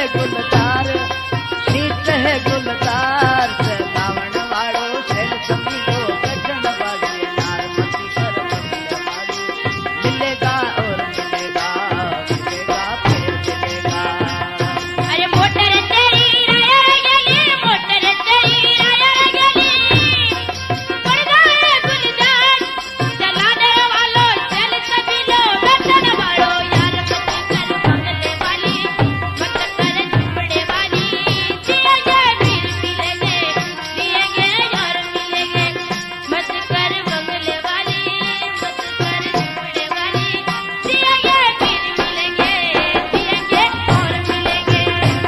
गुलदार, शीत है गुलदार, सलावण वालो सेल समीलो गठन वाली नार मती कर बंगले वाली, मिलेगा और मिलेगा, मिलेगा फिर मिलेगा। अरे मोटर तेरी रायर गली, मोटर तेरी रायर गली, पड़ गए गुलजार, जलाने वालों चल सभी लोग गठन वालो यार मत कर बंगले वाली, मत कर झुमड़े वाली, जिएंगे फिर मिलेंगे, जिएंगे यार मिलेंगे, मत कर बंगले वाली, मत कर झुमड़े वाली, जिएंगे फिर मिलेंगे, जिएंगे और मिलेंगे।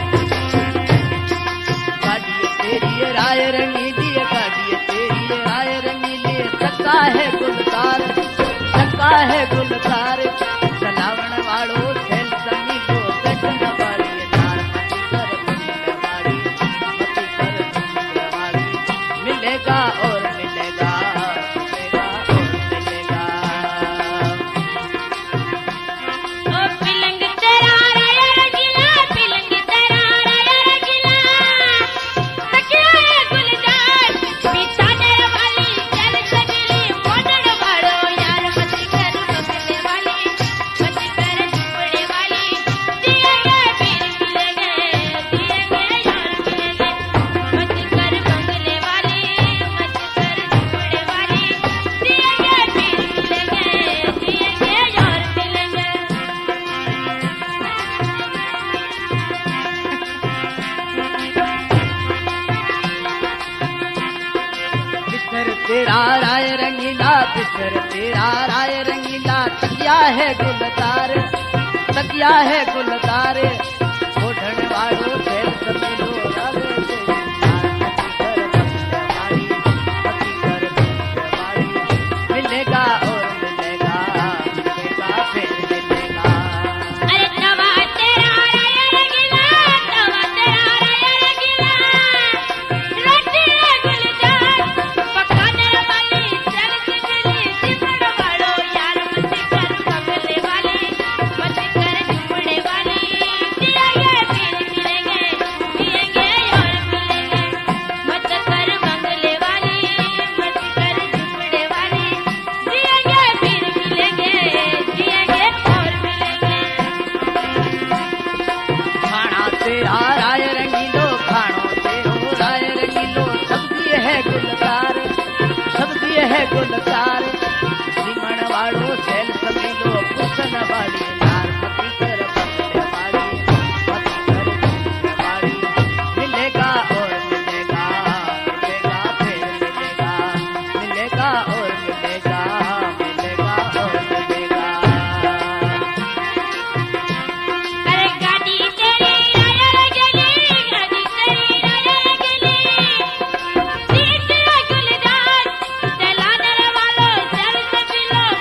गाड़ी तेरी राय रंगीली, गाड़ी तेरी राय रंगीली, चक्का है गुलदार, चक्का है गुलदार, सलावण वालो सेल समीलो गठन वाली नार मती कर बंगले वाली, मती कर बंगले वाली, मिलेगा और मिलेगा, मिलेगा और मिलेगा। ओ पिलंग तेरा रायर गिला, पिलंग तेरा रायर गिला, तकिया है गुलजार, बिछाने वाली चल सगली, मोटर वालो यार मत कर बंगले वाली, मत कर झुमड़े वाली, जिएंगे फिर मिलेंगे, जिएंगे यार मिलेंगे, मत कर बंगले वाली, मत कर झुमड़े वाली, जिएंगे फिर मिलेंगे, जिएंगे यार मिलेंगे। बिस्तर तेरा राय रंगीला, बिस्तर तेरा राय रंगीला, तकिया है गुलदार, तकिया है गुलदार, ओढ़न वालो सेल समीलो रावे से नार मती कर बंगले वाली, मती कर बंगले वाली, मिलेगा और मिलेगा, मिलेगा फिर मिलेगा। अरे तवा तेरा रायर गिला, तवा तेरा रायर गिला, रोटी है गुलजार, पकाने वाली चल सगली, चिमड़ वालो यार मत कर बंगले वाली, मत कर झुमड़े वाली, जिएंगे फिर मिलेंगे, जिएंगे और मिलेंगे, मत कर बंगले वाली, मत कर झुमड़े वाली, जिएंगे फिर मिलेंगे, जिएंगे और मिलेंगे। खाना तेरा राय रंगीलो, खानो तेरो राय रंगीलो, सब्जी है गुलदार, सब्जी है गुलदार, सीमण वालो सेल समीलो पुसन वाली नार मती कर बंगले वाली, मती कर बंगले वाली, मिलेगा और मिलेगा, मिलेगा फिर मिलेगा, मिलेगा और मिलेगा, मिलेगा और मिलेगा। अरे गाड़ी तेरी रायर गली, गाड़ी तेरी रायर गली, सीट है गुलजार, चलाने वालों चल सभी लोग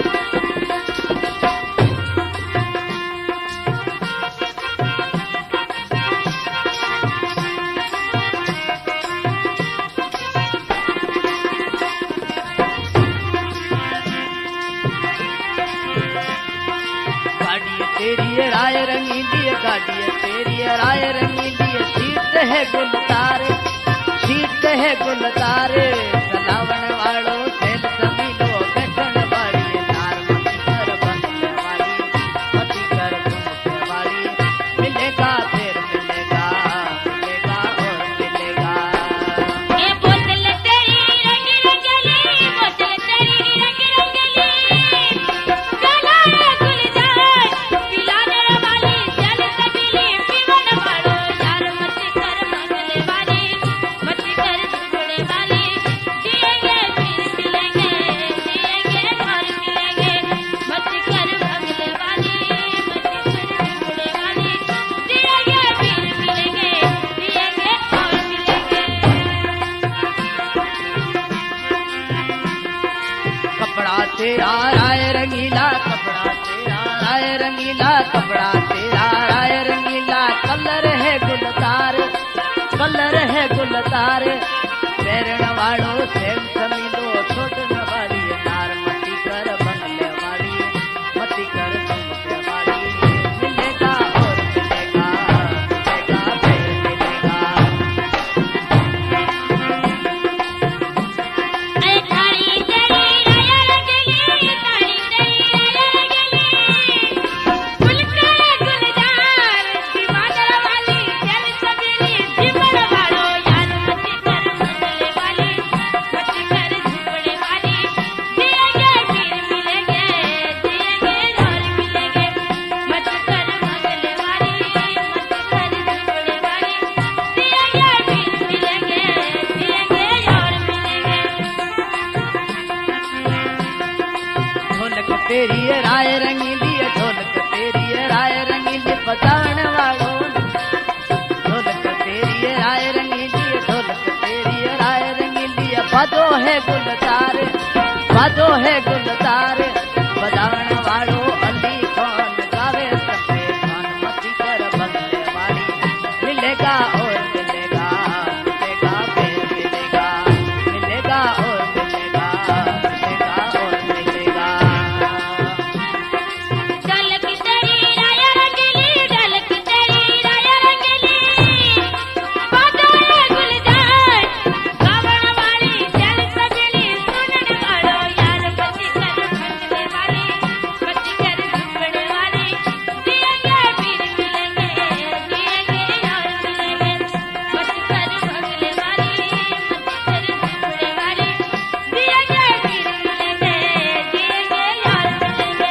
गाड़ी तेरी राय रंगीली, गाड़ी तेरी राय रंगीली, शीत है गुलदार, शीत है गुलदार, सलावण वालो सेल समीलो गठन वाली नार मती कर बंगले वाली, मती कर बंगले वाली, मिलेगा फिर मिलेगा, मिलेगा और मिलेगा। ये बोतल तेरी रंग रंगली, बोतल तेरी रंग रंगली, गला है गुलजार, पिलाने वाली चल सगली, पीवन वालो यार मत कर बंगले वाली, मत कर झुमड़े वाली, जिएंगे फिर मिलेंगे, जिएंगे और मिलेंगे, मत कर बंगले वाली, मत कर झुमड़े वाली, जिएंगे फिर मिलेंगे, जिएंगे और मिलेंगे। कपड़ा तेरा राय रंगीला, कपड़ा तेरा राय रंगीला, कपड़ा तेरा राय रंगीला, कलर है गुलदार, कलर है गुलदार, पैरण वालो सेल समीलो छोड़न वाली नार मती कर बंगले वाली, मती कर बंगले वाली, मिलेगा और मिलेगा, है गुलदार बाजो है गुलदार बजावण वालो अली कौन गावे संते खान मती कर बदले वाली मिलेगा और मिलेगा मिलेगा फिर मिलेगा मिलेगा और मिलेगा मिलेगा और मिलेगा ढलक तेरी राया रंगली ढलक तेरी राया रंगली बाजो है गुलजार गावण वाली चल सजनी सुनने वालो यार मती कर बदले वाली मती कर झुकने वाली जिएंगे फिर मिलेंगे जिएंगे यार मिलेंगे मती कर बदले वाली मती कर झुकने वाली जिएंगे फिर मिलेंगे जिएंगे यार मिलेंगे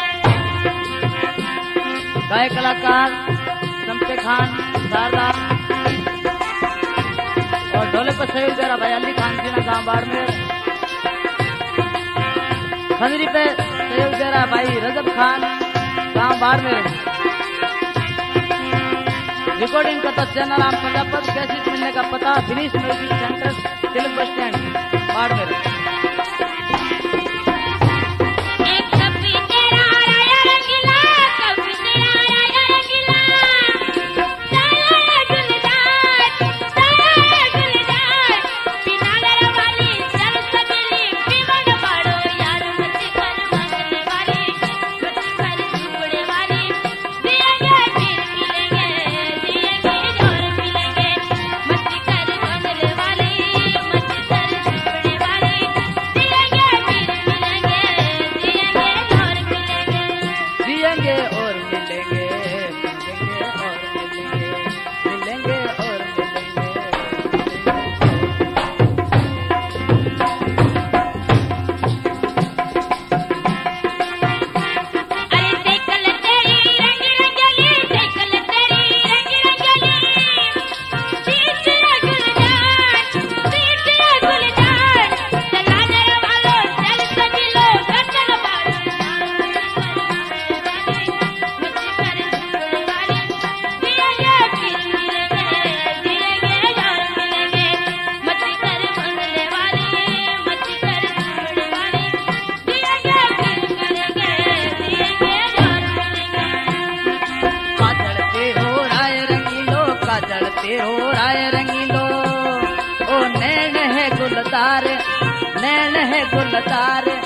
गायक कलाकार संते खान शारदा और ढोले पर सहयोग दे रहा भाई अली खान जी ना गांव बाड़मेर खंजरी पे सहयोग दे रहा भाई रजब खान गांव बाड़मेर रिकॉर्डिंग का तो चैनल आम प्रजापत कैसेट मिलने का पता फिनिश म्यूजिक सेंटर तिलक बस स्टैंड बाड़मेर एक कभी तेरा राया रंगीला कभी तेरा राया रंगीला साया है गुलजार पिनागर वाली चल सगली पीवन बाड़ो यार मती कर बदले वाली मती कर झुकने वाली जिएंगे फिर मिलेंगे जिएंगे और मिलेंगे मती कर बदले वाली मती कर झुकने वाली जिएंगे फिर मिलेंगे जिएंगे और मिलेंगे जिएंगे और मिलेंगे मिलेंगे और मिलेंगे मिलेंगे और अरे साइकिल तेरी रंग रंगली साइकिल तेरी रंग रंगली सीट है गुलजार चलाने वालों चल सभी लोग गजल बाड़ो मती कर झुकने वाली जिएंगे फिर मिलेंगे जिएंगे यार मिलेंगे मती कर बदले वाली मती कर झुकने वाली जिएंगे फिर मिलेंगे जिएंगे यार मिलेंगे काजल तेरो राय रंगीलो ओ नैन है गुलदार